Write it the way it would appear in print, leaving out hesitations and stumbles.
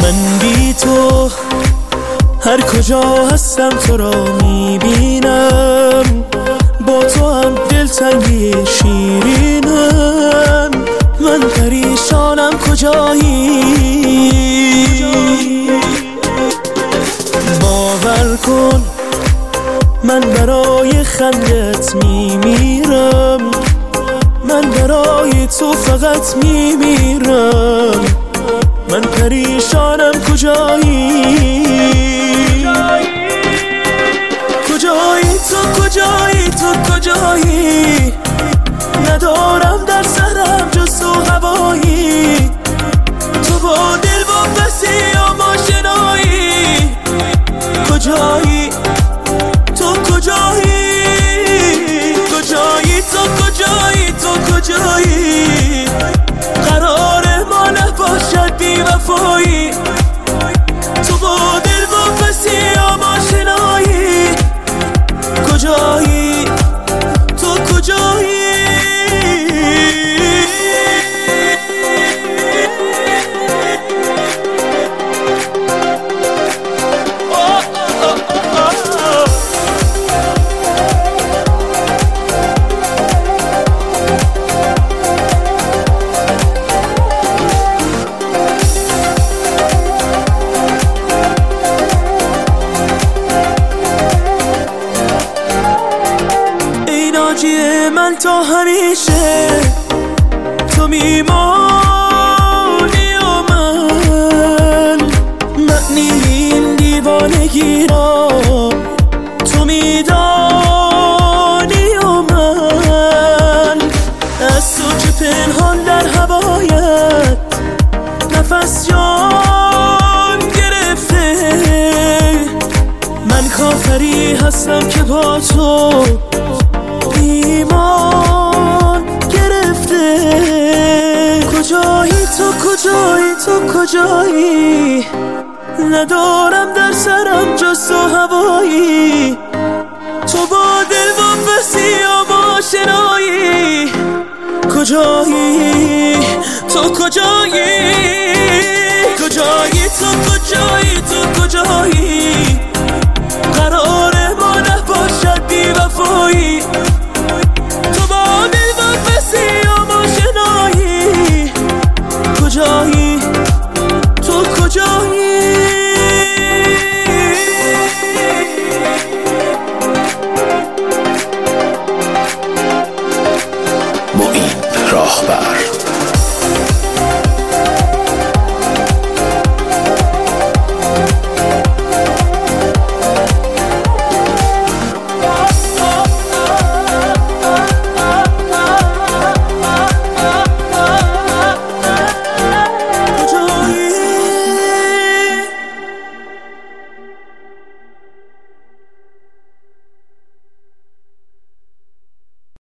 من بی تو هر کجا هستم تو را میبینم، با تو هم دلتنگی شیرینم. من پریشانم کجایی، باور کن من برای خندت میمیرم، من برای تو فقط میمیرم. من پریشانم کجایی، کجایی تو، کجایی تو، کجایی؟ ندارم در سرم جز تو هوایی، تو با دل واپسی یا ماشنایی. کجایی تو، کجایی، کجایی تو، کجایی تو، کجایی؟ قرار ما نباشد بی وفایی، تو با دل واپسی یا ماشنایی. کجایی تو، کجایی؟ من تا همیشه تو میمانی و من معنی این دیوانگی را تو میدانی و من از تو که پنهان در هوایت نفس جان گرفته. من کافری هستم که با تو ایمان گرفته. کجایی تو، کجایی تو، کجایی؟ ندارم در سرم جز تو هوایی، تو با دل واپسی یا ماشنایی. کجایی تو، کجایی، کجایی تو،